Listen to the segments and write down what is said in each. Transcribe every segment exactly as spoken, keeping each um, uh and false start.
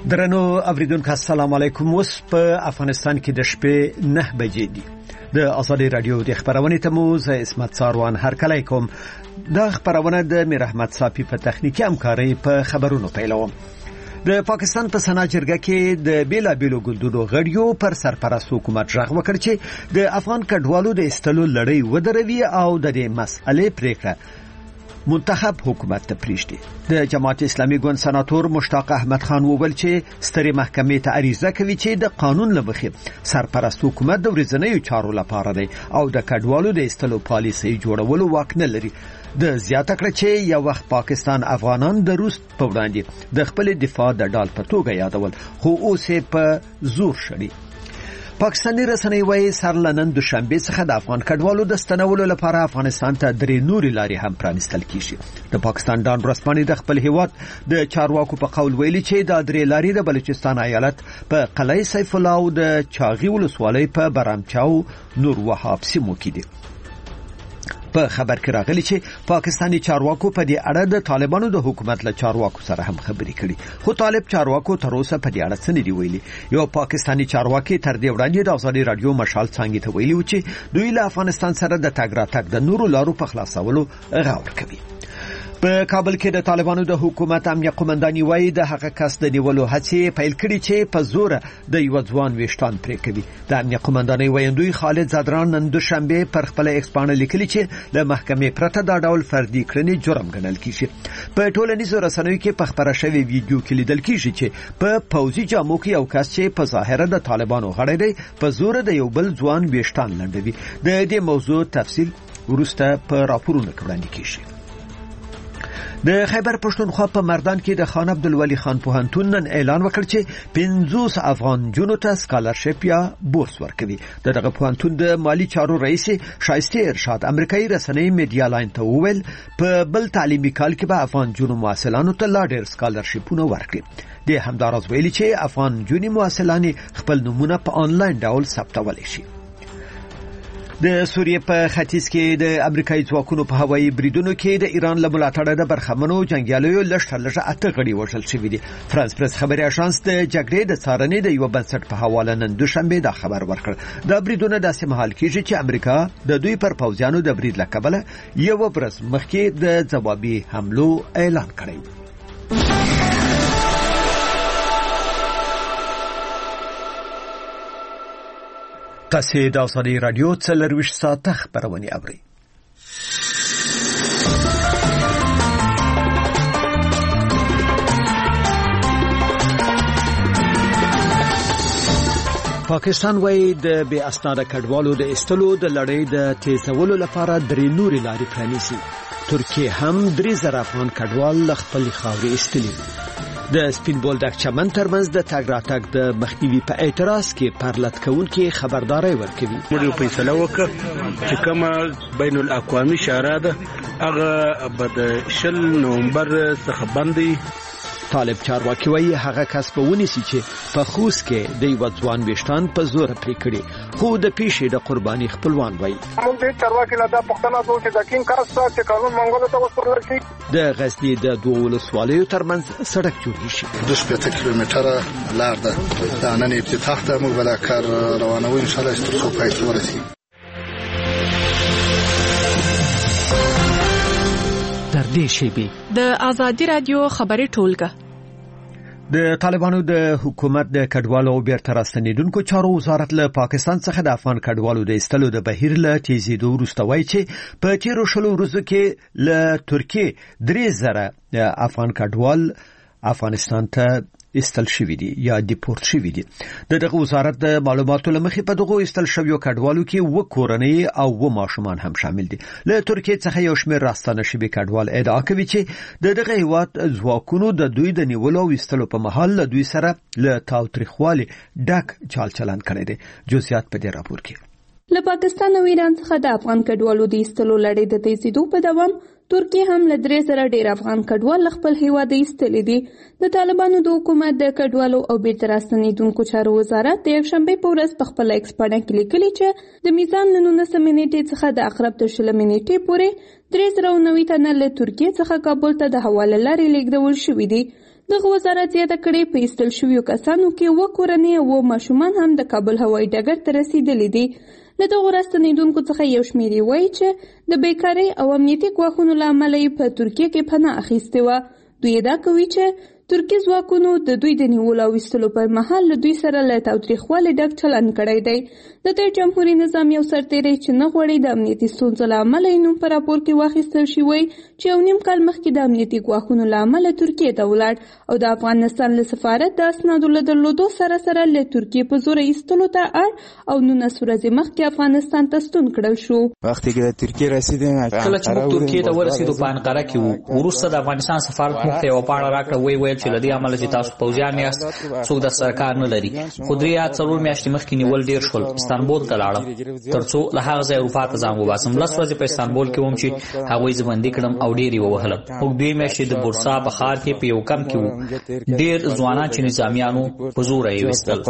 درنو اوریدونکو السلام علیکم. اوس په افغانستان کې د شپې نه بجې دي. د ازادي رادیو د خبرونې ته مو زه اسمت ساروان هرکلی کوم. د خبرونه د میر احمد صافي په تخنیکی همکارۍ په خبرونو پیلوم. د پاکستان په سنا جرګه کې د بیلابیلو ګوندونو غړیو پر سرپرست حکومت ژغ وکړ چې د افغان کډوالو د استلو لړۍ ودروي او د دې مسئلې پریکړه منتخب حکومت ته پریږدي. د جماعت اسلامي ګوند سناتور مشتاق احمد خان وویل چې سترې محکمې ته عریضه کوي چې د قانون له مخې سرپرست حکومت د ورځنیو چارو لپاره دی او د کډوالو د استلو پالیسۍ جوړولو واک نه لري. د زیاته کړه چې یو وخت پاکستان افغانان د روس په وړاندې د خپل دفاع د ډال په توګه یادول، خو اوس یې په زور شړي. پاکستاني رسنۍ وايي سر لنن دوشنبه څخه د افغان کډوالو د ستنولو لپاره افغانستان ته درې نوري لارې هم پرانستل کیږي. د پاکستان ډان رسماني د خپل هیواد د چارواکو په قول ویلي چې د درې لارې د بلوچستان ایالت په قلعه سیف الله او د چاغي ولسوالۍ په برامچاو نور وهاب سیمو کې دي. په خبر کې راغلی چې پاکستانی چارواکو په دې اړه د طالبانو د حکومت له چارواکو سره هم خبرې کړي، خو طالب چارواکو تر اوسه په دې اړه څه نه دی ویلي. یو پاکستانی چارواکي تر دې وړاندې د ازادي رادیو مشال څنګه ته ویلي و چې دوی له افغانستان سره د تګ راتګ د نورو لارو په خلاصولو غور کوي. په کابل کې د طالبانو د حکومت امنیه قومنداني وايي د هغه کس د نیولو هڅې پیل کړي چې په زور د یو ځوان ویشتان پرې کوي. د امنیه قومنداني وایندوی خالد زادران نن دوشنبه پر خپل ایکسپانه لیکلي چې له محکمې پرته دا ډول فردي کړنې جرم ګڼل کیږي. په ټولنیزو رسنیو کې په خبره شوی ویډیو کې لیدل کیږي چې په پوځي جامو کې یو کس چې په ظاهره د طالبانو غړی دی په زور د یو بل ځوان ویشتان لنډوي. د دې موضوع تفصیل ورسته په راپورونو کې وړاندې کیږي. د خیبر پښتونخوا په مردان کې د خان عبدالولی خان پوهنتون نن اعلان وکړ چې پنځوس افغان جنو ته سکالرشپ یا بورس ورکوي. دغه پوهنتون د مالی چارو رئیس شایسته ارشاد امریکایي رسنۍ میډیا لاین ته وویل په بل تعلیمي کال کې به افغان جنو محصلانو ته لا ډېر سکالرشپونه ورکړي. د همداراز ویلي چې افغان جنو محصلان خپل نمونه په آنلاین ډول ثبتولی شي. د سوریې په ختیځ کې د امریکایي ځواکونو په هوایي بریدونو کې د ایران له ملاتړه د برخمنو جنگیالیو لږ لږه اته غړي وژل شوي دي. فرانس پریس خبري اژانس د جګړې د څارنې د یو بنسټ په حواله نن دوشنبه دا خبر ورکړ. دا بریدونه داسې مهال کېږي چې امریکا د دوی پر پوځیانو د برید له کبله یو ورځ مخکې د ځوابي حملو اعلان کړی. تاسو د ازادي رادیو څلرویشت ساعته خبرونه اورئ. پاکستان وايي د بې اسناده کډوالو د استلو د لړۍ د تیزولو لپاره درې نوري لارې پرانیسي. ترکیه هم درې زره افغان کډوال له خپل خاورې استلي. د سپین بولدک چمن ترمنځ د تګ راتګ د مخنیوي په اعتراض کې پرلط کوونکي خبرداري ورکوي. موږ فیصله وکړه چې کومه بین الاقوامي شورا ده هغه به شل نومبر څخه بندي. طالب چارواکي وايي هغه کس په ونیسي چې په خوست کې د یو ځوان ویشتان په زور پرې کړي، خو د پیښې د قرباني خپلوان وايي موږ د چارواکي له دا پښتنه کوو چې د کین کار څخه چې قانون منګولو ته وسپارل شي. د غزني د دوه ولسوالیو ترمنځ سړک جوړ شي. د شپږ کیلومتره لار ده. د نن افتتاح ته موږ بل کار روانوي ان شاء الله چې څو پای ته ورسیږي. در دې شی د ازادي رادیو خبري ټولګه. د طالبانو د حکومت د کډوالو او بیرته راستنیدونکو چارو وزارت له پاکستان څخه د افغان کډوالو د استلو د بهیر له تیزیدو وروسته وایي چې په تیرو شلو ورځو کې له ترکیې درې زره افغان کډوال افغانستان ته استل شوی دي یا دیپورت شوی دي. دغه وزارت د معلوماتو لمخې په دغه استل شویو کډوالو کې و کورنۍ او و ماشومان هم شامل دي. له ترکیې څخه یو شمېر راستانه شوی کډوال ادعا کوي چې دغه هیواد ځواکونو د دوی د نیولو او استلو په محل له دوی سره له تاوتریخوالي ډک چال چلن کړی دی. جزئیات په دې راپور کې. له پاکستان او ایران څخه د افغان کډوالو د ایستلو لړۍ د تیزیدو په دوام ترکیه هم له درې زره ډیر افغان کډوال خپل هیواد ایستلي دي. د طالبانو د حکومت د کډوالو او بیرته راستنیدونکو چارو وزارت د یکشنبه په ورځ په خپل ایکسپانه کې لیکلي چې د میزان له نولسمې نیټې څخه د اقرب تر شلمې نیټې پورې درې زره او نوي تنه له ترکیه څخه کابل ته د حواله لارې لیږدول شوي دي. دغه وزارت زیاته کړې په ایستل شویو کسانو کې اووه کورنۍ او اووه ماشومان هم د کابل هوایي ډګر ته رسېدلي دي. له دغو راستنېدونکو څخه یو شمېر یې وایي چې د بیکارۍ او امنیتي ګواښونو له امله یې په ترکیه کې پناه اخیستې وه. دوی ادعا کوي چې ترکي ځواکونو د دوی د نیولو او ایستلو پر مهال له دوی سره له تاوتریخوالي ډک چلند کړی دی. د تیر جمهوري نظام یو سرتیری چې نه غواړي د امنیتي ستونزو له امله یې نوم په راپور کې واخیستل شوی چې یو نیم کال مخکې د امنیتي ګواښونو له امله ترکیې ته ولاړ او د افغانستان له سفارت د اسنادو له درلودو سره سره له ترکیې په زوره ایستلو ته اړ او نولس ورځې مخکې افغانستان ته ستون کړل شو. وختي کې د ترکیې رسیدم کله چې موږ ترکیې ته ورسېدو په انقره کې وو، وروسته د افغانستان سفارت موږ ته یوه پاڼه راکړه، ویې ویل چې له دې امله چې تاسو پوځیان یاست څوک در سره کار نه لري. خو درې یا څلور میاشتې مخکې نیول ډېر شول. استانبول ته لاړم تر څو له هغه ځای اروپا ته ځان وباسم. لس ورځې په استانبول کې وم چې هغوی زه بندي کړم او ډېر یې ووهلم. موږ دوې میاشتې د بورسا په ښار کې په یو کمپ کې وو. ډېر ځوانان چې نظامیانو په زوره یې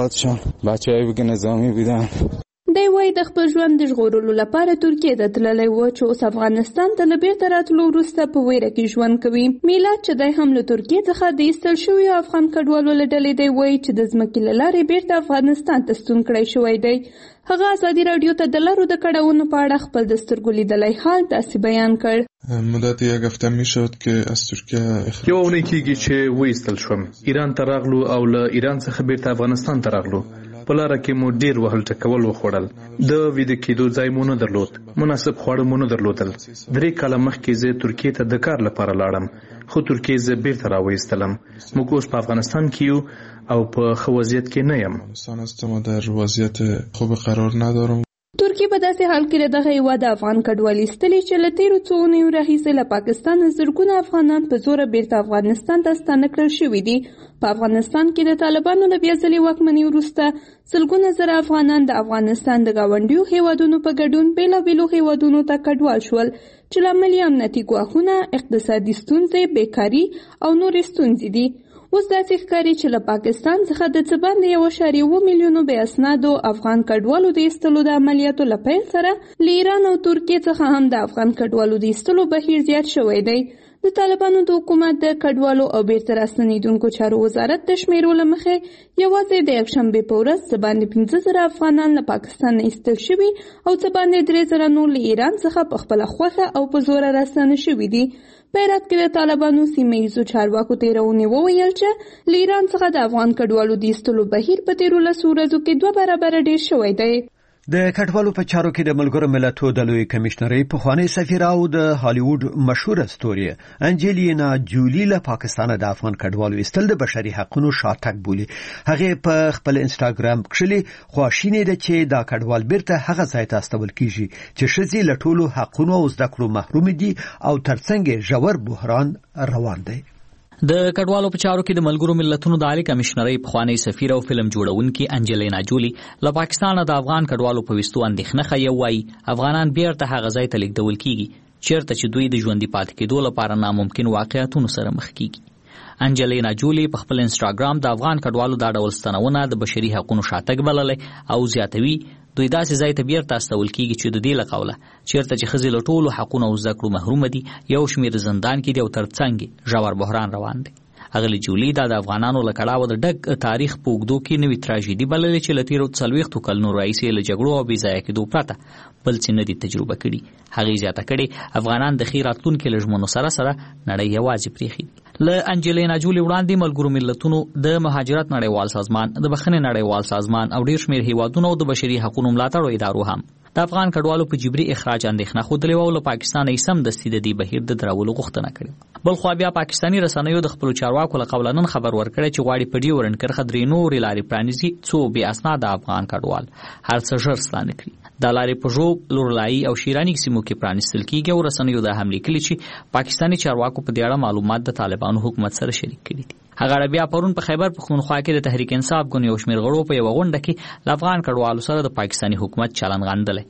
ویستل. دی وایي د خپل ژوند د ژغورلو لپاره ترکیې ته تللی و چې اوس افغانستان ته له بیرته راتلو وروسته په ویره کې ژوند کوي. میلاد چې دی هم له ترکیې څخه د ایستل شویو افغان کډوالو له ډلې دی وایي چې د ځمکې له لارې بیرته افغانستان ته ستون کړی شوی دی. هغه ازادي راډیو ته د لارو د کړاوونو په اړه خپل د سترګو لیدلی حال داسې بیان کړ. مدت یک هفته میشد که از ترکیه یو اونۍ کېږي چې وایستل شوم. ایران ته راغلو او له ایران څخه بیرته افغانستان ته راغلو. په لاره کې مو ډېر وهل ټکول وخوړل. د ویده کېدو ځای مو نه درلود. مناسب خواړه مو نه درلودل. درې کاله مخکې زه ترکیې ته د کار لپاره لاړم، خو ترکیې زه بیرته راوایستلم. موږ اوس په افغانستان کې یو او په ښه وضعیت کې نه یم. افغانستان هستم و در وضعیت خوب قرار ندارم. ترکیه په داسې حال کې دغه هیواد افغان کډوال ایستلي چې له تیرو څو اونیو راهیسې له پاکستان زرګونه افغانان په زوره بیرته افغانستان ته ستانه کړل شوي دي. په افغانستان کې د طالبانو له بیا ځلې واکمنۍ وروسته سلګونه زره افغانان د افغانستان د ګاونډیو هیوادونو په ګډون بېلابېلو هیوادونو ته کډوال شول چې لامل یې امنیتي ګواښونه، اقتصادي ستونزې، بیکاري او نورې ستونزې دي. اوس داسې ښکاري چې له پاکستان څخه د څه باندې یو اعشاریه اووه میلیونو بې اسنادو افغان کډوالو د ایستلو د عملیاتو له پیل سره له ایران او ترکیې څخه هم د افغان کډوالو د ایستلو بهیر زیات شوی دی. د طالبانو د حکومت د کډوالو او بیرته راستنېدونکو چارو وزارت د شمیرو له مخې یوازې د یکشنبې په ورځ څه باندې پنځه زره افغانان له پاکستان نه ایستل شوي او څه باندې درې زره نور له ایران څخه په خپله خوښه او په زوره راستانه شوي دي. په هرات کې د طالبانو سیمه ییزو چارواکو تېره اونۍ وویل چې له ایران څخه د افغان کډوالو د ایستلو بهیر په تېرو لسو ورځو کې دوه برابره ډېر شوی دی. د کډوالو په چارو کې د ملګرو ملتونو د لوی کمشنرۍ پخوانۍ سفیره او د هالیوډ مشهوره ستوري انجلینا جولی له پاکستان د افغان کډوالو ایستل د بشري حقوقو شاتګ بولي. هغه په خپل انسټاګرام کې خواشینې ده چې دا کډوال بیرته هغه ځای ته استول کیږي چې ښځې له ټولو حقوقو او زده کړو محروم دي او ترڅنګ ژور بحران روان دی. د کډوالو په چارو کې د ملګرو ملتونو د عالی کمشنرۍ پخوانۍ سفیره او فلم جوړونکي انجلینا جولی له پاکستان د افغان کډوالو په وستو اندېښنه ښیي. وایي افغانان بیرته هغه ځای ته لیږدول کیږي چیرته چې دوی د ژوندي پاتې کېدو لپاره ناممکن واقعیتونو سره مخ کیږي. انجلینا جولی په خپل انسټاګرام د افغان کډوالو دا ډول ستنونه د بشري حقوقو شاتګ بللی او زیاتوي دوی داسې ځای ته بیرته استول کیږي چې د دې له قوله چیرته چې ښځې له ټولو حقونو او زده کړو محرومه دي، یو شمېر زندان کې دي او ترڅنګ ژور بحران روان دی. اغلی جولی دا د افغانانو له کړاوه د ډک تاریخ په اوږدو کې نوې تراژیدي بللې چې له تېرو څلوېښتو کلونو راهیسې له جګړو او بې ځایه کېدو پرته بل څه نه دي تجربه کړي. هغې زیاته کړې افغانان د ښې راتلونکي له ژمنو سره سره نړۍ یوازې پرېښي دي. له انجلینا جولی وړاندې ملګرو ملتونو د مهاجرت نړیوال سازمان، د بخښنې نړیوال سازمان او ډېر شمېر هیوادونو او د بشري حقوقو ملاتړو ادارو هم د افغان کډوالو په جبري اخراج اندېښنه ښودلې وه او له پاکستانه یې سمدستي د دې بهیر د درولو غوښتنه کړې. بلخوا بیا پاکستاني رسنیو د خپلو چارواکو له قوله نن خبر ورکړی چې غواړي په ډیورنډ کرښه درې نورې لارې پرانیزي څو بې اسناده افغان کډوال هر څه ژر ستانه کړي. دا لارې په ژوب، لورلایي او شیراني سیمو کې پرانیستل کیږي او رسنیو دا هم لیکلي چې پاکستاني چارواکو په دې اړه معلومات د طالبانو حکومت سره شریک کړي دي. هغه بیا پرون په خیبر پښتونخوا کې د تحریک انصاف ګوند یو شمېر غړو په یوه غونډه کې له افغان کډوالو سره د پاکستاني حکومت چلند غندلی.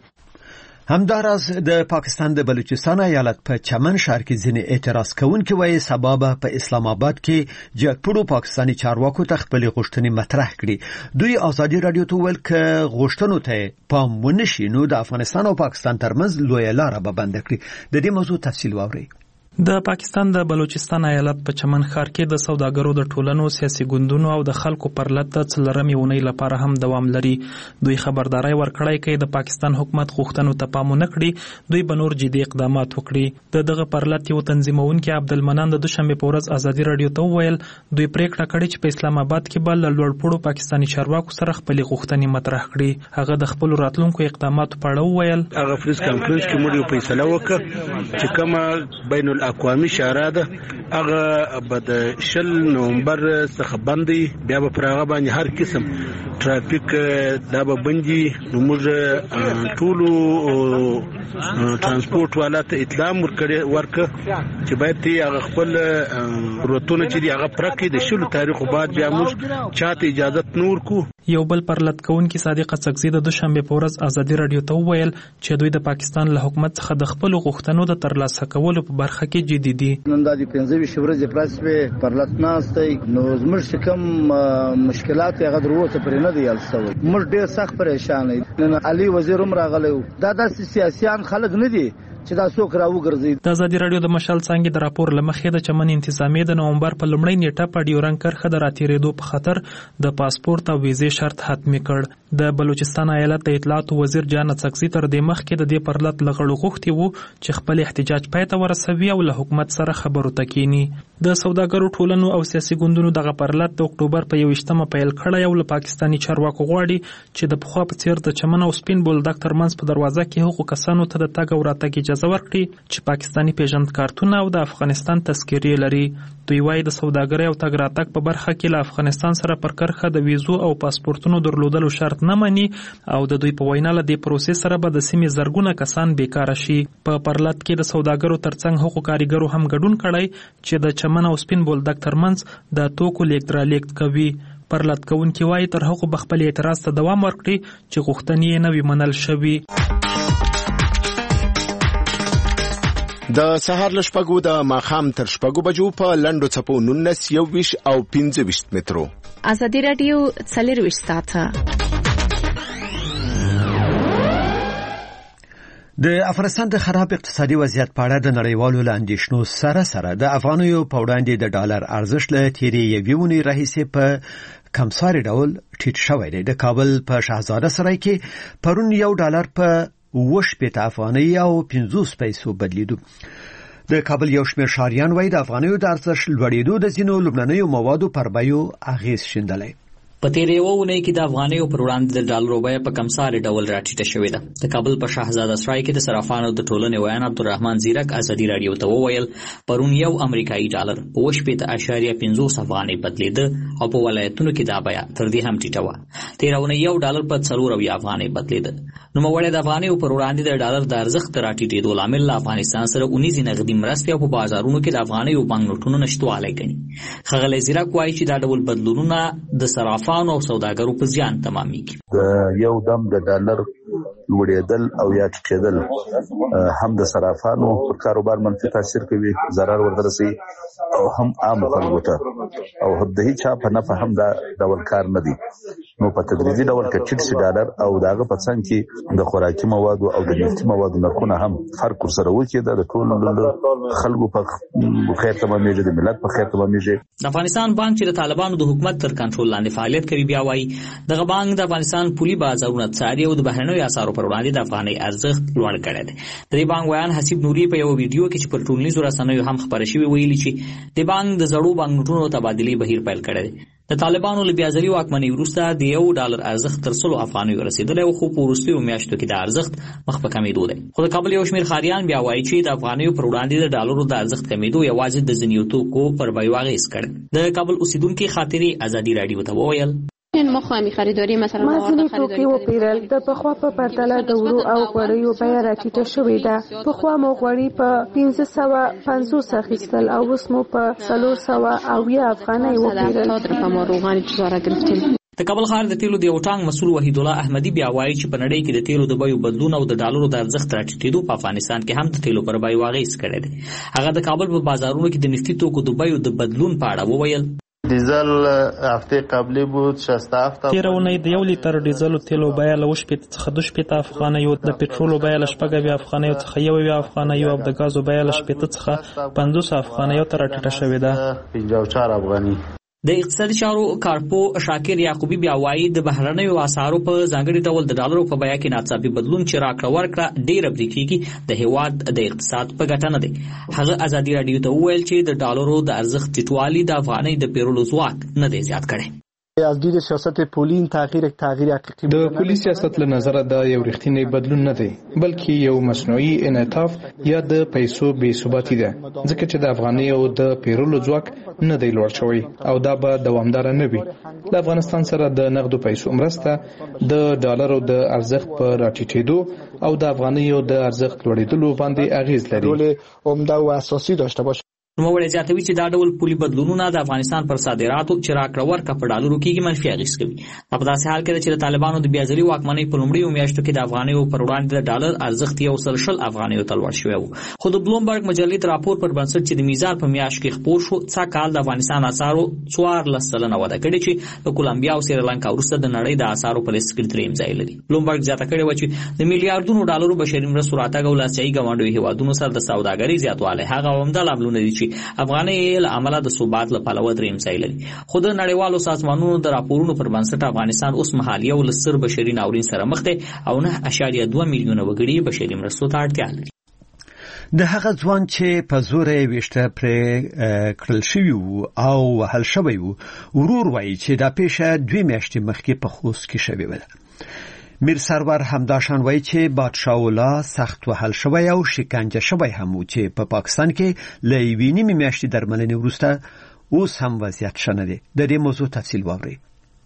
همداراز د پاکستان د بلوچستان ایالت په چمن ښار کې ځینې اعتراض کوونکي وایي سبا به په اسلام آباد کې جګپړو پاکستاني چارواکو ته خپلې غوښتنې مطرح کړي. دوی ازادي راډیو ته ویل که غوښتنو ته پام ونه شي نو د افغانستان او پاکستان ترمنځ لویه لاره به بنده کړي. د دې موضوع تفصیل واورئ. د پاکستان د بلوچستان ایالت په چمن ښار کې د سوداګرو د ټولنو سیاسي ګوندونو او د خلکو پر لټ د څلورمې اونۍ لپاره هم دوام لري. دوی خبرداري ورکړی کې د پاکستان حکومت غوښتنو ته پام ونه کړي دوی به نور جدي اقدامات وکړي. د دغه پر لټ یو تنظیمونکي عبدالمنان د دوشنبه په ورځ ازادي رادیو ته وویل دوی پریکړه کړې چې په اسلام آباد کې به له لوړپوړو پاکستاني چارواکو سره خپلې غوښتنې مطرح کړي. هغه د خپل راتلونکو اقداماتو په اړه وویل هغه پریس کانفرنس کې موږ یو فیصله وکړه چې کومه بین الاقوامي شورا ده هغه به د شل نومبر څخه باندې بیا به پر هغه باندې هر قسم ټرافیک دا به بندي. نو موږ ټولو ترانسپورت والا ته اطلاع ورکړه چې باید تی هغه خپل روتونه چې دی هغه پرکې د شلو تاریخو بعد بیا موږ چاته اجازه نور کو. یو بل پر لټ کوونکی صادق څکزي د دوشنبه په ورځ ازادي رادیو ته وویل چې دوی د پاکستان له حکومت څخه د خپل غوښتنو د ترلاسه کولو په برخه کې جدي دي. نن د پنځه ویشت ورځې پرسپې پر لټ ناستې نو زموږ کوم مشکلات هغه دروته پر نه دی السوي. موږ ډېر سخت پریشان یو. نن علي وزیر هم راغلی دا د سیاسيان خلک نه دي چې دا څوک راوګرځي. د ازادي رادیو د مشال څنګه د راپور لمخې د چمن انتظامیه د نومبر په لومړۍ نیټه په ډیورن کرخه د راتېرېدو په خاطر د پاسپورت او ویزې شرط حتمی کړ. د بلوچستان ایالت د اطلاعات وزیر جان څکزي تر دې مخکې د دې پرلط لغړو غوښتي وو چې خپل احتجاج پای ته ورسوي او له حکومت سره خبرو تکینی. د سوداګرو ټولنو او سیاسي ګوندونو دغه پرلط د اکتوبر په یوویشتمه پیل کړی او له پاکستاني چارواکو غواړي چې د پخوا په څیر د چمن او سپین بولدک ترمنځ په دروازه کې هغو کسانو ته د تګ او راتګ اجازه ورکړي چې پاکستاني پیژند کارتونه او د افغانستان تذکرې لري. دوی وايي د سوداګرۍ او تګ راتګ په برخه کې له افغانستان سره پر کرخه د ویزو او پاسپورتونو درلودلو شرط نه مني او د دوی په وینا له دې پروسې سره به د سیمې زرګونه کسان بیکاره شي. په پرلط کې د سوداګرو ترڅنګ حقوق کارګرو هم ګډون کړی چې د چمن او سپین بولدک ترمنځ د توکو لیږد رالېږد کوي. پرلط کوونکي وايي تر هغو به خپل اعتراض ته دوام ورکړي چې غوښتنې یې نه وي منل شوي. د سهار له شپږو د ماښام تر شپږو بجو په لنډو څپو نولس یوویشت او پنځه ویشت مترو. ازادي رادیو څلرویشت ساعته. د افغانستان د خراب اقتصادي وضعیت په اړه د نړیوالو له اندېښنو سره سره د افغانیو په وړاندې د ډالر ارزښت له تیرې یوې اونۍ راهیسې په کمساري ډول ټیټ شوی دی. د کابل په شهزاده سرای کې پرون یو ډالر په وش پېته افغانۍ او پنځوس پیسو بدلیدو. د کابل یو شمېر ښاریان وایي د افغانیو د ارزښت لوړېدو د ځینو لومړنیو موادو پر بیو اغېز شیندلی. په تیرې یوه اونۍ کې د افغانیو پر وړاندې د ډالرو بیه په کمساري ډول راټیټه شوې ده. د کابل په شهزاده سرای کې د صرافانو د ټولنې ویان عبدالرحمن زیرک ازادي رادیو ته وویل پرون یو امریکایي ډالر په اووه شپېته اعشاریه پنځوس افغانۍ بدلیده او په ولایتونو کې دا بیه تر دې هم ټیټه وه. تېره اونۍ یو ډالر په څلور اویا افغانۍ بدلیده. نوموړی د افغانیو پر وړاندې د ډالر د ارزښت د راټیټېدو لامل له افغانستان سره اونیزې نغدي مرستې او په بازارونو کې د افغانیو بانک نوټونو نشتوالی ګڼي. ښاغلی زیرک وایي چې دا ډول بدلونونه د صرافانو او سوداګرو په زیان تمامیږي. د یو دم د ډالر لوړېدل او یا ټیټېدل هم د صرافانو پر کاروبار منفي تاثیر کوي، ضرر ورته رسوي او هم عام خلکو ته او د هیچا په نفع هم دا ډول کار نه دی. نو په تدریجي ډول که ټیټ شي ډالر او د هغه په څنګ کې د خوراکي موادو او د نفتي موادو نرخونه هم فرق ورسره وکړي، د ټولو خلکو په خیر تمامیږي، د ملت په خیر تمامیږي. د افغانستان بانک چې د طالبانو د حکومت تر کنټرول لاندې فعالیت کوي بیا وایي دغه بانک د افغانستان پولي بازارونه څاري او د بهرنیو اسعارو پر وړاندې د افغانۍ ارزښت لوړ کړی دی. د دې بانک ویان حسیب نوري په یو ویډیو کې چې پر ټولنیزو رسنیو هم خپاره شوی ویلي چې د بانک د زړو بانک نوټونو تبادلې بهیر پیل کړی دی. د طالبانو له بیا ځلي واکمنۍ وروسته د یو ډالر ارزښت تر سلو افغانیو رسېدلی خو په وروستیو میاشتو کې د ارزښت مخ په کمېدو دی. خو د کابل یو شمېر ښاریان بیا وایي چې د افغانیو پر وړاندې د ډالرو د ارزښت کمېدو یوازې د ځینو توکو پر بیو اغېز کړی. د کابل اوسیدونکي خاطرې ازادي رادیو ته وویل ما خواهی خریداری مثلا ما توکي وپیرل د پخوا په پرتله د ورو او غوړیو بیه راټیټه شوې ده. پخوا مو غوړي په پنځه سوه پنځوس اخیستل او اوس مو په څلور سوه اویا افغانۍ وپیرل. د کابل ښار د تیلو د یو ټانک مسؤل وحید الله احمدي بیا وایي چې په نړۍ کې د تیلو د بیو بدلون او د ډالرو د ارزښت راټیټېدو په افغانستان کې هم د تیلو پر بیو اغېز کړی دی. هغه د کابل په بازارونو کې د نفتي توکو د بیو د بدلون په اړه وویل ډیزل هفته قبلی بود شصت و هفت. تیر اونۍ د یو لیتر ډیزلو تیلو بیه له اووه څخه دوه شپېته افغانیو، د پټرولو بیه له شپږ اویا افغانیو څخه یو اویا افغانیو او د غازو بیه له شپېته څخه پنځوس افغانیو ته راټیټه شوې ده. پنځه او چهار افغاني. د اقتصادي چارو کارپو شاکر یعقوبی بیا وایي د بهرنیو اسعارو په ځانګړي ډول د ډالرو په بیه کې ناڅاپي بدلون چې راکړه ورکړه ډېره پرې کېږي د هېواد د اقتصاد په ګټه نه دی. هغه ازادي راډیو ته وویل چې د ډالرو د ارزښت ټیټوالي د افغانۍ د پیرلو ځواک نه دی زیات کړی. از دید سیاست پولی این تغییر تغییر حقیقی د پولی سیاست له نظره دا یو رښتینی بدلون نه دی بلکې یو مصنوعي انعطاف یا د پیسو بې ثباتي ده ځکه چې د افغانۍ او د پیرلو ځواک نه دی لوړ شوی او دا به دوامدار نه وي. د افغانستان سره د نقدو پیسو مرسته د ډالرو د ارزښت په راټیټېدو او د افغانۍ او د ارزښت لوړېدلو باندې اغیز لري. رول عمده او اساسي داشته باشه. نوموړی زیاتوي چې دا ډول پولي بدلونونه د افغانستان پر صادراتو چې راکړه ورکړه په ډالرو کېږي منفي اغېز کوي. دا په داسې حال کې ده چې د طالبانو د بیا ځلي واکمنۍ په لومړیو میاشتو کې د افغانیو پر وړاندې د ډالر ارزښت یو سل شل افغانیو ته لوړ شوی و. خو د بلومبرګ مجلې د راپور پر بنسټ چې د میزان په میاشت کې خپور شو څا کال د افغانستان اسعارو څوارلس سلنه وده کړې چې د کولمبیا او سریلانکا وروسته د نړۍ د اسعارو په لیست کې درېیم ځای لري. بلومبرګ زیاته کړې وه چې د میلیارډونو ډالرو بشري مرستو راتګ او لاسیایي ګاونډیو هېوادونو سره د سوداګرۍ زیاتوالی هغه عمده لاملونه دي چې افغانۍ له عمله د ثبات له پلوه درېیم ځای لري. خو د نړیوالو سازمانونو د راپورونو پر بنسټ افغانستان اوس مهال یو له زر بشري ناورین سره مخ دی او نه اعشاریه دوه میلیونه وګړي بشري مرستو ته اړتیا لري. د هغه ځوان چې په زور یې ویشته پرې کړل شوي وو او وهل شوی وو ورور وایي چې دا پیښه دوې میاشتې مخکې په خوست کې شوې وه. میر سرور همداشان وایي چې بادشاه الله سخت وهل شوی او شکنجه شوی هم و چې په پاکستان کې له یوې نیمې میاشتې درملنې وروسته اوس هم وضعیت ښه نه دی. د دې موضوع تفصیل واورئ.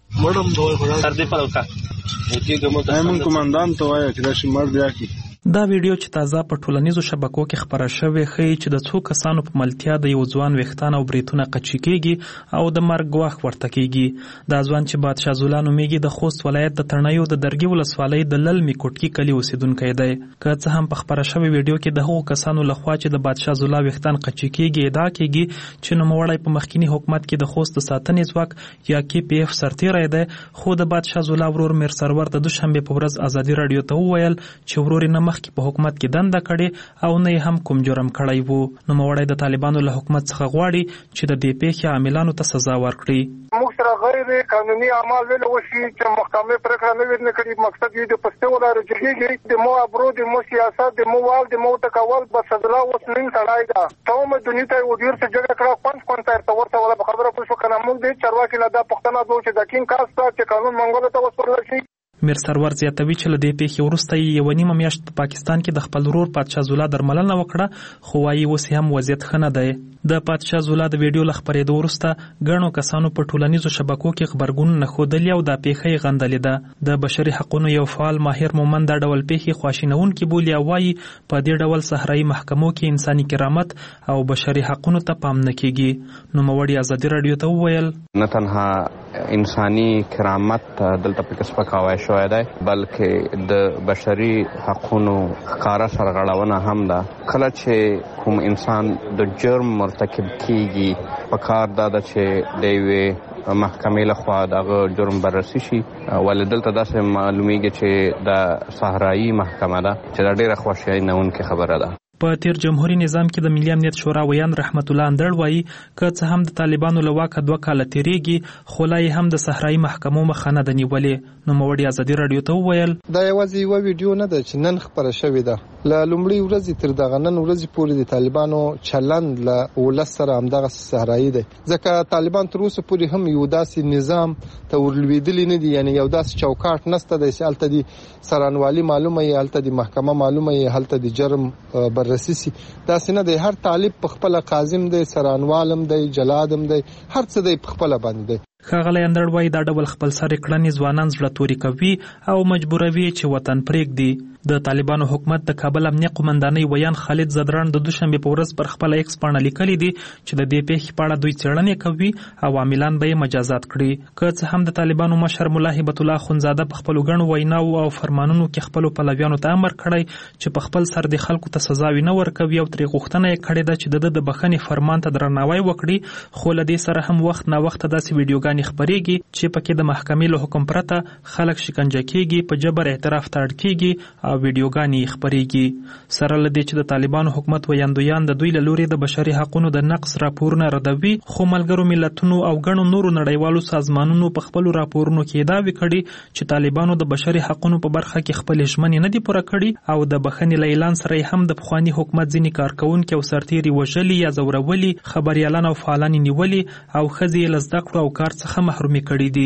همون کماندان ته وایي چې دا شي مړ بیا کی. دا ویډیو چې تازه په ټولنیزو شبکو کې خپره شوې ښیي چې د څو کسانو په ملتیا د یو ځوان ویښتان او بریتونه قچي کېږي او د مرګ ګواښ ورته کېږي. دا ځوان چې بادشاه زولا نومیږي د خوست ولایت د ترنیو د درګي ولسوالۍ د للمي کوټکي کلي اوسېدونکی دی. که څه هم په خپره شوې ویډیو کې د هغو کسانو لخوا چې د بادشاه زولا ویښتان قچي کېږي ادعا کېږي چې نوموړی په مخکینی حکومت کې د خوست د ساتنې ځواک یا کې پی اف سرتیری دی. خو د بادشاه زولا ورور میر سرور د دوشنبې په ورځ ازادي راډیو ته وویل چې ورور یې نه مخکې په حکومت کې دنده کړې او نه هم کوم جرم کړی وو. نوموړی د طالبانو له حکومت څخه غواړي چې د دې پیښې عاملانو ته سزا ورکړي. موږ سره غیر قانوني اعمال ویل وشي چې محکمې پرېکړه نه ویني کړي. مقصد یې د پسته ولاره جوړیږي د مو ابرو د مو سیاست د مو وال د مو تکول بس صدرا اوس نن سړای دا ته دنیا ته ودیر څخه جګړه کړه پنځ کونټه ته ورته ولا خبره پوښښ کنه. موږ د چرواکي لا د پښتنه دوه چې د کین کاست چې قانون منګول ته وسپارل شي. میر سرور زیاتوي چې له دې پیښې وروسته یې یوه نیمه میاشت په پاکستان کې د خپل ورور پادشاه زولا درملنه وکړه خو وایي اوس هم وضعیت ښه نه دی. د پادشاه زولا د ویډیو له خپرېدو وروسته ګڼو کسانو په ټولنیزو شبکو کې خبرګونونه ښودلي او دا پیښه یې غندلې ده. د بشري حقونو یو فعال ماهر مومند دا ډول پیښې خواشینونکې بولي او وایي په دې ډول صحرایي محکمو کې انساني کرامت او بشري حقونو ته پام نه کېږي. نوموړي ازادي راډیو ته وویل نه تنها انساني کرامت دلته پکې سپکاوی شوی دی بلکې د بشري حقونو ښکاره سرغړونه هم ده. کله چې کوم انسان د جرم مرتکب کیږي په کار دا ده چې د یوې محکمې لخوا دغه جرم بررسي شي. ولې دلته داسې معلومیږي چې د صحرایي محکمه ده چې دا ډېره خواشینونکې خبره ده. په تیر جمهوریت نظام کې د ملي امنیت شورا ویان رحمت الله اندړ وایي که څه هم د طالبانو له واکه دوه کاله تیریږي خو لا یې هم د صحرایي محکمو مخه نه ده نیولې. نوموړي ازادي راډیو ته وویل دا یوازې یوه ویډیو نه ده چې نن خپره شوې ده. له لومړۍ ورځې تر دغه نن ورځې پورې د طالبانو چلند له ولس سره همدغه صحرایي دی ځکه طالبان تر اوسه پورې هم یو داسې نظام ته ورلوېدلي نه دي. یعنې یو داسې چوکاټ نشته دی چې هلته د سرانوالي معلومه یې هلته د محکمه معلومه یې هلته د جرم بررسي سي. داسې نه دی. هر طالب په خپله قاضم دی سرانوالم دی جلادم دی هر څه دی په خپله باندې دی. ښاغلی اندړ وایي دا ډول خپل سرې کړنې ځوانان زړه توري کوي او مجبوروي چې وطن پرېږدي. د طالبانو حکومت د کابل امنیه قومندانۍ ویان خالد زدران د دوشنبه په ورځ پر خپل ایکس باندې لیکلي دي چې د دې پیښې په اړه دوی څېړنې کوي او عاملان به یې مجازات کړي. که څه هم د طالبانو مشر ملا هبت الله خونزاده په خپلو ګڼو ویناو او فرمانونو کې خپلو پلویانو ته امر کړی چې په خپل سر د خلکو ته سزاوي نه ورکوي او ترې غوښتنه یې کړې ده چې د د بخښنې فرمان ته درناوی وکړي، خو له دې سره هم وخت نا وخت داسې ویډیوګانې خپرېږي چې پکې د محکمې له حکم پرته خلک شکنجه کېږي، په جبر اعتراف ته اړ کېږي او ویډیوګانې خپرېږي. سره له دې چې د طالبانو حکومت ویاندویان د دوی له لوري د بشري حقوقو د نقض راپورونه ردوي، خو ملګرو ملتونو او ګڼو نورو نړیوالو سازمانونو په خپلو راپورونو کې ادعاوې کړي چې طالبانو د بشري حقوقو په برخه کې خپلې ژمنې نه دي پوره کړي او د بخښنې له اعلان سره هم د پخواني حکومت ځینې کارکوونکي او سرتېري وژلي یا ځورولي، خبریالان او فعالان یې نیولي او ښځې یې له زده کړو او کار څخه محرومې کړي دي.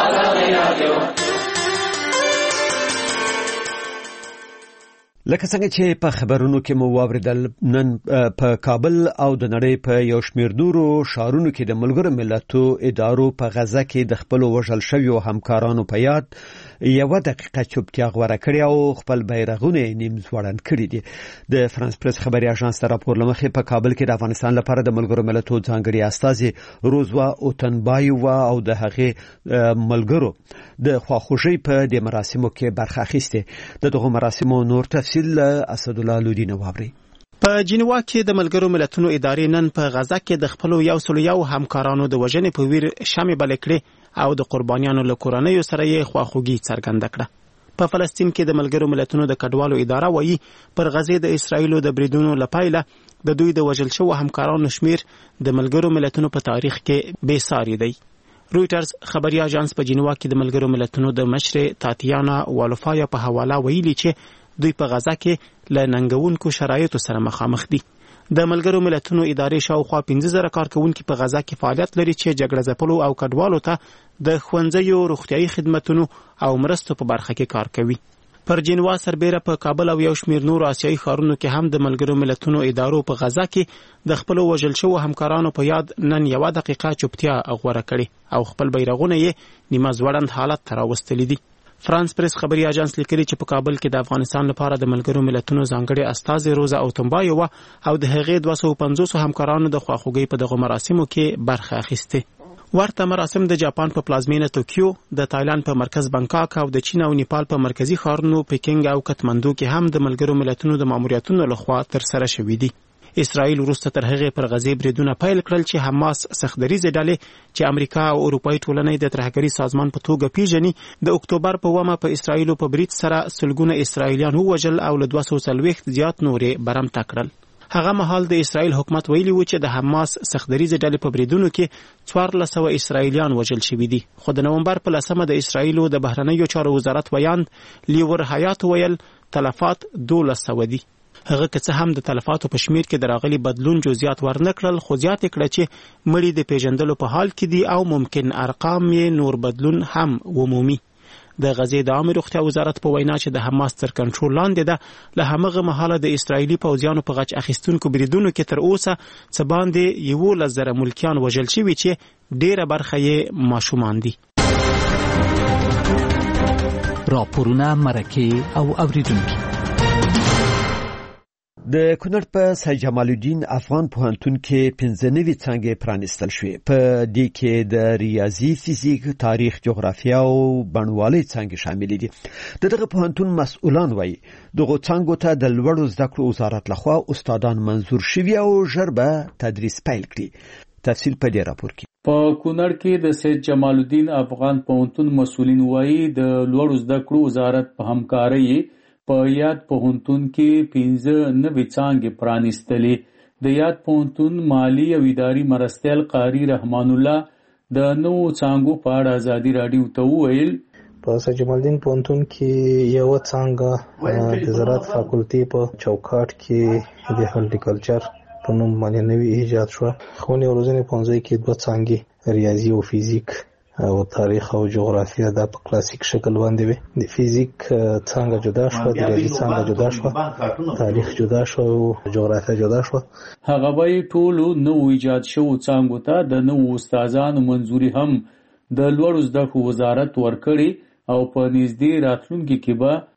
لکه څنګه چې په خبرونو کې مو واوریدل، نن په کابل او د نړۍ په یو شمېر نورو ښارونو کې د ملګرو ملتو ادارو په غزه کې د خپلو وژل شویو همکارانو په یاد یوه دقیقه چوپتیا غوره کړې او خپل بیرغونه نیم ځوړند کړي دي. د فرانس پریس خبري اژانس د راپور له مخې په کابل کې د افغانستان لپاره د ملګرو ملتو ځانګړي استازي روزوا اوتنبایووا او د هغې ملګرو د خواخوږۍ په دې مراسمو کې برخه اخیسته. د دغو مراسمو نور تفصیل اسد الله لودینه واوري. په جنیوا کې د ملګرو ملتونو ادارې نن په غزه کې د خپلو یو سل یو همکارانو د وژنې په ویر شمع بل کړې او د قربانیانو له کورنیو سره یې خواخوږي څرګنده کړه. په فلسطین کې د ملګرو ملتونو د کډوالو اداره وایي پر غزې د اسرایلو د بریدونو لپاره د دوی د وژل شوو همکارانو شمیر د ملګرو ملتونو په تاریخ کې بې ساري دی. رویټرز خبري اژانس په جنیوا کې د ملګرو ملتونو د مشر تاتیانا والوفایا په حواله ویلي چې دوی په غزه کې له ننګونکو شرایطو سره مخامخ دي. د ملګرو ملتونو ادارې شاوخوا پنځه زره کارکوونکي په غزه کې فعالیت لري چې جګړه ځپلو او کډوالو ته د ښوونځیو، روغتیايي خدمتونو او مرستو په برخه کې کار کوي. پر جنیوا سربېره په کابل او یو شمېر نورو آسیایي ښارونو کې هم د ملګرو ملتونو ادارو په غزه کې د خپلو وژل شوو همکارانو په یاد نن یوه دقیقه چوپتیا غوره کړې او خپل بیرغونه یې نیمه ځوړند حالت ته راوستلي دي. فرانس پریس خبري اژانس لیکلي چې په کابل کې د افغانستان لپاره د ملګرو ملتونو ځانګړي استازي روزا اوتنبایووا او د هغې دوه سوه پنځوس همکارانو د خواخوږۍ په دغو مراسمو کې برخه اخیسته. ورته مراسم د جاپان په پلازمینه توکیو، د تایلند په مرکز بانکاک او د چین او نیپال په مرکزی ښارونو پیکینګ او کټمندو کې هم د ملګرو ملتونو د ماموریتونو لخوا ترسره شوي دي. اسرائیل وروسته تر هغې پر غزې بریدونه پیل کړل چې حماس سختدریزې ډلې چې امریکا او اروپایي ټولنې د ترهګري سازمان په توګه پیژني د اکتوبر په اومه په اسرائیلو په برید سره سلګونه اسرائیلیان ووژل او له دوه سوه څلوېښت زیات نورې برمته کړل. هغه مهال د اسرائیل حکومت ویلي و چې د حماس سختدریزې ډلې په بریدونو کې څوارلس سوه اسرائیلیان وژل شوي دي، خو د نومبر په لسمه د اسرائیلو د بهرنیو چارو وزارت ویاند لیور حیات ویل تلفات دولس سوه دي. هغه که څه هم د تلفاتو په شمیر کې د راغلي بدلون جزئیات ورنکړل، خو زیات کړه چې مړي د پیژندلو په حال کې دي او ممکن ارقام یې نور بدلون هم ومومي. د غزې د عامه روغتیا وزارت په وینا چې د حماس تر کنټرول لاندې ده، له همغه مهاله د اسرایلي پوځیانو په غچ اخیستونکو بریدونو کې تر اوسه څه باندې یولس زره ملکیان وژل شوي چې ډیره برخه یې ماشومان دي. راپورونه، مرکې او اوریدونکي. د کونړ په سید جمال الدین افغان پوهنتون کې پنځه نوي څانګې پرانیستل شوې. په دې کې د ریاضي، فزیک، تاریخ، جغرافیا او بڼوالۍ څانګې شاملې دي. د دغه پوهنتون مسؤلان وایي دغو څانګو ته د لوړو زده کړو وزارت لخوا استادان منظور شوي او ژر به تدریس پیل کړي. تفصیل په دې راپور کې. په کونړ کې د سید جمال الدین افغان پوهنتون مسؤلین وایي د لوړو زده کړو وزارت په همکارۍ په یاد پوهنتون کې پنځه نوي څانګې پرانیستلې. د یاد پوهنتون مالی او اداري مرستیال قاری رحمان الله د نوو څانګو په اړه ازادي راډیو ته وویل په سید جمال الدین پوهنتون کې یو څانګه د زراعت فاکولټي په چوکاټ کې د هالټیکلچر په نوم باندې نوی ایجاد شو. ښوونې او روزنې پوهنځي کې دوه څانګې ریاضي او فزیک او تاریخ او جغرافیا دا په کلاسیک شکل باندې وي. د فزیک څنګه جدا شو، د ریاضي څنګه جدا شو، تاریخ جدا شو او جغرافیا جدا شو. هغه وایي ټولو نو ایجاد شو څنګه ته د نو استادانو منځوري هم د لوړو زده کړو وزارت ورکړي او په نږدې راتلونکي کې به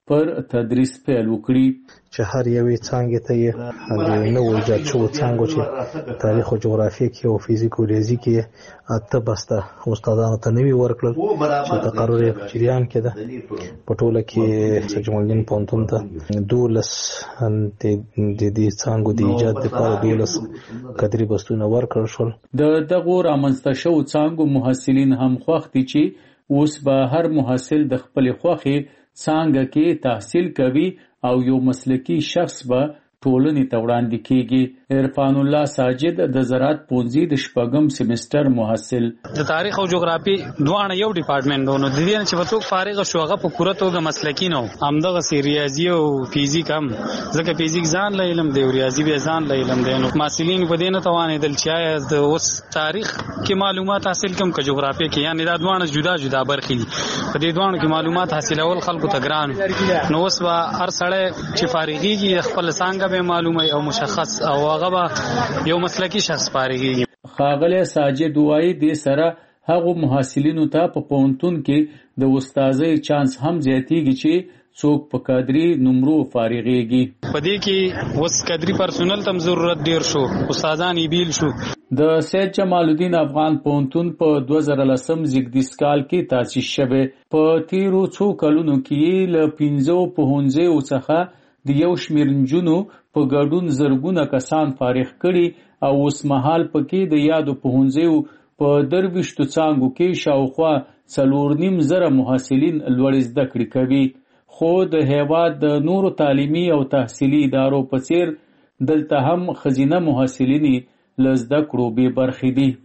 پر تدریس پیل وکړي چې هر یوې څانګې ته یې د نوو ایجاد شوو څانګو چې تاریخ او جغرافیه کې او فزیک او ریاضي کې اته بسته استادانو ته نوي ورکړل چې تقرر یې په جریان کې ده. په ټوله کې سید جمال الدین پوهنتون ته دولس د دې څانګو د ایجاد لپاره دولس کدري بستونه ورکړل شول. د دغو رامنځته شوو څانګو محصلین هم خوښ دي چې اوس به هر محصل د خپلې خوښې څانګه کې تحصیل کوي او یو مسلکی شخص به ټولنې ته وړاندې کیږي. عرفان الله ساجد د زراعت پونځي د شپږم سیمستر محصل. د تاریخ او جغرافي دواړه یو ډپارټمنټ دونو د دې چې وڅوک فارغ شو هغه په پوره توګه مسلکی نو همدغه سی ریاضي او فزیک هم ځکه فزیک ځان له علم دی او ریاضي به ځان له علم دی. نو مسلین په دې نه توانې دل چې د اوس تاریخ کې معلومات حاصل کوم که جغرافي کې یعنی دا دواړه جدا جدا برخې دي. په دې دواړو کې معلومات حاصلول خلکو ته ګران نو اوس به هر سړی چې فارغيږي خپل څنګه به معلومه او مشخص او هغه به یو مسلکی شخص فارغيږي. خاغله ساجد وایي د سره هغه محصلینو ته په پوهنتون کې د استادۍ چانس هم زیاتېږي چې څوک په کادري نمرو فارغيږي. په دې کې اوس کادري پرسونل تم ضرورت ډیر شو استادان یې بیل شو. د سید جمال الدین افغان پوهنتون په دوه زره لسم زیږدیز کال کې تاسیس شوه. په تیرو څو کلونو کې له پنځو پوهنځیو څخه د یو شمېر نجونو په ګډون زرګونه کسان فارغ کړي او اوس مهال پکې د یادو پوهنځیو په درویشتو څانګو کې شاوخوا څلور نیم زره محصلین لوړې زده کړې کوي. خو د هیواد د نورو تعلیمي او تحصیلي ادارو په څیر دلته هم ښځینه محصلینې له زده کړو بې برخې دي.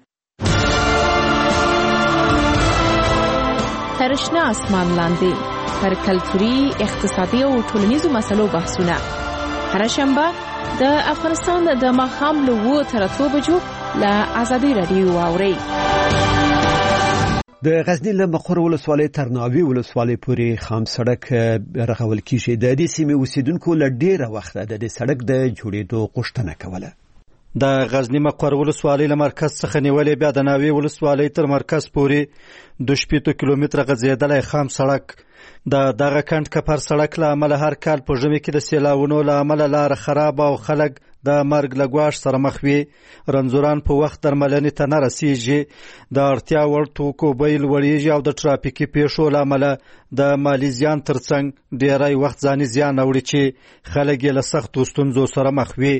تر شنه اسمان لاندې پر کلتوري، اقتصادي او ټولنیزو مسلو بحثونه هر شنبه د افغانستان د ماښام له اوو تر اتو بجو له ازادي راډیو واورئ. د غزنی له مقر ولسوالۍ تر ناوې ولسوالۍ پورې خام سړک رغول کیږي. د دې سیمې اوسیدونکو له ډیره وخته د دې سړک د جوړېدو غوښتنه کوله. د غزنی مقر ولسوالۍ له مرکز څخه نیولې بیا د ناوې ولسوالۍ تر مرکز پورې د شپېتو کیلومتره غځېدلی خام سړک د دغه کند کپر سړک له امله هر کال په ژمي کې د سیلاونو له امله لاره خراب او خلک د مرګ له ګواښ سره مخ وي. رنځوران په وخت درملنې ته نه رسیږي. د اړتیا وړ توکو بیې لوړېږي او د ټرافیکي پیښو له امله د مالي زیان ترڅنګ ډیری وخت ځاني زیان اړوي چې خلک یې له سختو ستونزو سره مخ وي.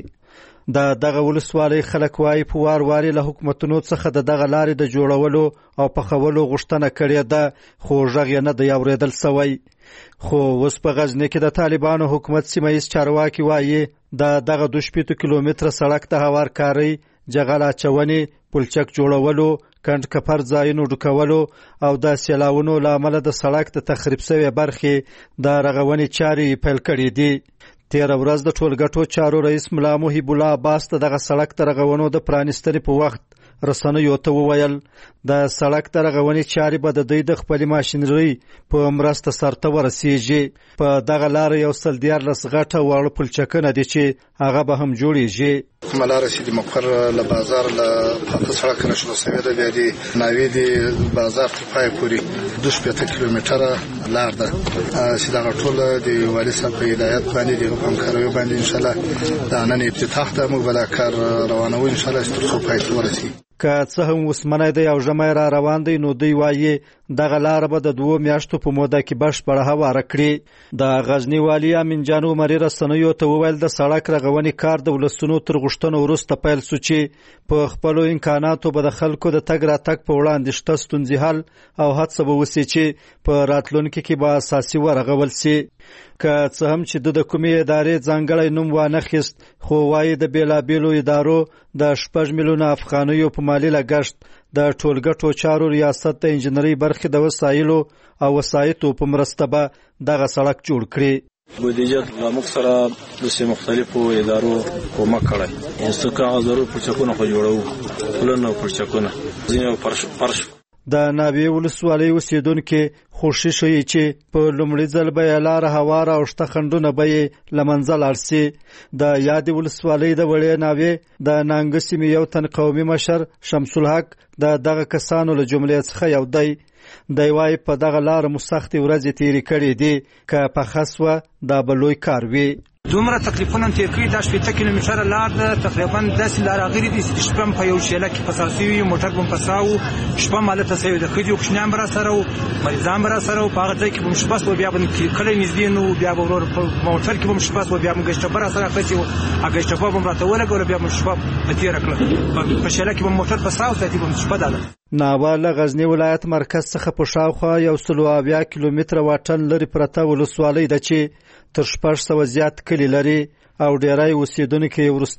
د دغه ولسوالۍ خلک وایي په وار وارې له حکومتونو څخه د دغه لارې د جوړولو او پخولو غوښتنه کړې ده خو غږ یې نه دی اورېدل سوی. خو اوس په غزني کې د طالبانو حکومت سیمه ییز چارواکي وایي د دغه دوه شپېتو کیلومتره سړک د هوارکارۍ، جغل اچونې، پلچک جوړولو، کند کپر ځایونو ډکولو او د سیلاونو له امله د سړک د تخریب شوې برخې د رغونې چارې پیل کړې دي. تیره ورځ د ټولګټو چارو رئیس ملا محب الله عباس ته دغه سړک د رغونو د پرانیستنې په وخت رسنیو ته وویل د سړک د رغونې چارې به د دوی د خپلې ماشینرۍ په مرسته سرته ورسیږي. په دغه لاره یو سل دیارلس غټه واړه پلچکونه دي چې هغه به هم جوړیږي. کومه لاره چې د مقر له بازار له پاخه سړک نه شروع شوې ده بیا د ناوې د بازار تر پای پورې دوه شپېته کیلومتره لار ده چې دغه ټوله د والي صاحب په هدایت باندې د همکاریو باندې انشاءالله د نن افتتاح ته موږ به دا کار روانوو انشاءالله چې تر څو پای ته ورسي. که څه هم اوس منی دی او ژمی را روان دی نو دوی وایي دغه لاره به د دوو میاشتو په موده کې بشپړه هواره کړي. د غزني والي امین جان عمري رسنیو ته وویل د سړک رغونې کار د ولسونو تر غوښتنو وروسته پیل سو چې په خپلو امکاناتو به د خلکو د تګ راتګ په وړاندې شته ستونزې حل او هڅه به وسي چې په راتلونکي کې به اساسي ورغول سي. که څه هم چې د کومې ادارې ځانګړی نوم وانخیست خو وایي د بېلابېلو ادارو د شپږ میلیونه افغانیو په مالي لګښت د ټولګټو چارو ریاست د انجنیري برخې د وسایلو او وسایطو په مرسته به دغه سړک جوړ کړي. بودیجه له موږ سره د مختلفو ادارو کومک کړی. اوس که ضرور پرچکونه خو جوړوو پلونه پرچکونه ځینې فرش فرش د ناوې ولسوالۍ اوسیدونکي خوشي شوي چې په لومړي ځل به یې لاره هواره او شته خنډونه به یې له منځه لاړ سي. د یادې ولسوالۍ د وړې ناوې د نانګه سیمې یو تن قومي مشر شمس الحق د دغه کسانو له جملې څخه یو دی. دی وايي په دغه لار مو سختې ورځې تېرې کړې دي که پخه سوه دا به لوی کار وي. دومره تکلیفونه تیر کړي دا شپېته کیلومتره لار ده تقریبا داسې لار راغلي دي چې شپه هم په یو چیله کې په سر سوي موټر به هم په ساه و شپه هم هلته سوي د ښځې او کوچنیان به راسره وو مریضان به راسره وو په هغه ځای کې به هم شپه سوه بیا به کلی نږدې نه وو بیا به ورور په موټر کې به هم شپه سوه بیا به ګشټپه راسره اخیستې وو هغه ګشټپه به هم راته ولګوله بیا به هم شپه په تېره کړه په چیله کې به موټر په ساه وساتي به هم شپه دا ده. ناوه له غزنی ولایت مرکز څخه په شاوخوا یو سلو اویا کیلومتره واټن لرې پرته ولسوالۍ ده چې تر شپږ سوه زیات کلي لري او ډیری اوسېدونکي یې